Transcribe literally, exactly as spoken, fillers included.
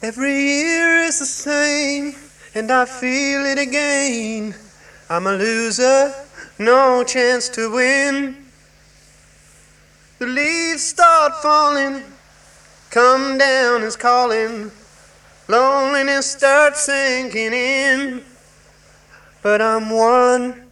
Every year is the same, and I feel it again. I'm a loser, no chance to win. The leaves start falling, come down is calling. Loneliness starts sinking in, but I'm one